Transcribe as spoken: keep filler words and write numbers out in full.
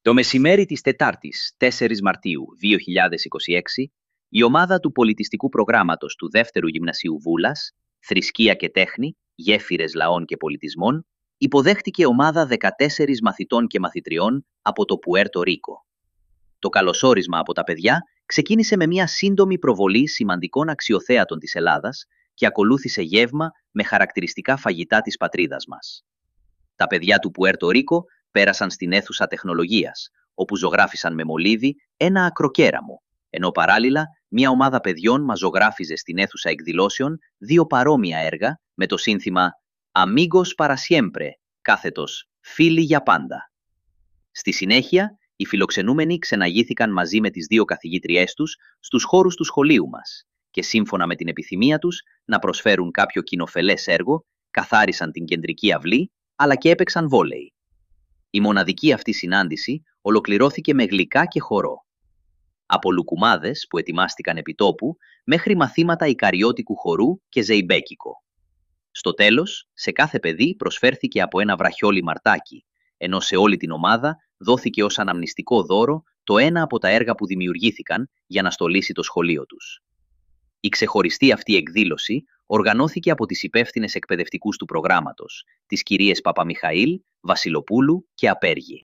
Το μεσημέρι της Τετάρτης, τέσσερις Μαρτίου δύο χιλιάδες είκοσι έξι, η ομάδα του πολιτιστικού προγράμματος του Δεύτερου Γυμνασίου Βούλας, Θρησκεία και Τέχνη, Γέφυρες Λαών και Πολιτισμών, υποδέχτηκε ομάδα δεκατέσσερις μαθητών και μαθητριών από το Πουέρτο Ρίκο. Το καλωσόρισμα από τα παιδιά ξεκίνησε με μια σύντομη προβολή σημαντικών αξιοθέατων της Ελλάδας και ακολούθησε γεύμα με χαρακτηριστικά φαγητά της πατρίδας μας. Τα παιδιά του Πουέρτο Ρίκο πέρασαν στην αίθουσα τεχνολογίας, όπου ζωγράφισαν με μολύβι ένα ακροκέραμο, ενώ παράλληλα μια ομάδα παιδιών μας ζωγράφιζε στην αίθουσα εκδηλώσεων δύο παρόμοια έργα με το σύνθημα «Amigos para siempre», κάθετος «Φίλοι για πάντα». Στη συνέχεια, οι φιλοξενούμενοι ξεναγήθηκαν μαζί με τις δύο καθηγήτριές τους στους χώρους του σχολείου μας και σύμφωνα με την επιθυμία τους να προσφέρουν κάποιο κοινοφελές έργο, καθάρισαν την κεντρική αυλή αλλά και έπαιξαν βόλεϊ. Η μοναδική αυτή συνάντηση ολοκληρώθηκε με γλυκά και χορό. Από λουκουμάδες που ετοιμάστηκαν επί τόπου μέχρι μαθήματα ικαριώτικου χορού και ζεϊμπέκικο. Στο τέλος, σε κάθε παιδί προσφέρθηκε από ένα βραχιόλι μαρτάκι, ενώ σε όλη την ομάδα δόθηκε ως αναμνηστικό δώρο το ένα από τα έργα που δημιουργήθηκαν για να στολίσει το σχολείο τους. Η ξεχωριστή αυτή εκδήλωση οργανώθηκε από τις υπεύθυνες εκπαιδευτικούς του προγράμματος, τις κυρίες Παπαμιχαήλ, Βασιλοπούλου και Απέργη.